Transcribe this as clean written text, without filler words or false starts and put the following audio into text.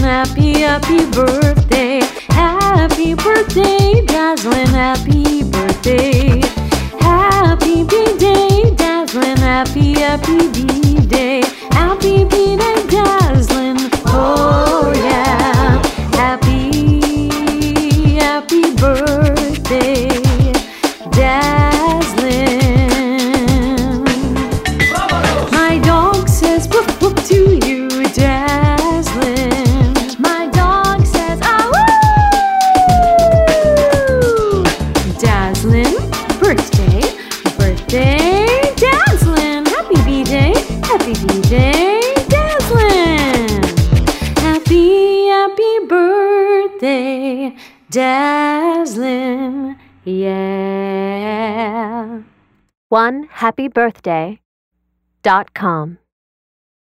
happy birthday. Happy birthday, Dazzlin', happy birthday. Happy B-Day, Dazzlin', happy B-Day. Happy B-Day, Dazzlin', oh yeah. Happy birthday, Dazzlin'. My dog says woof woof to you, Dazzlin'. My dog says ah woo. Dazzlin', birthday, Dazzlin'. Happy B-Day, Dazzlin'. Happy birthday, Dazzlin', yeah. OneHappyBirthday.com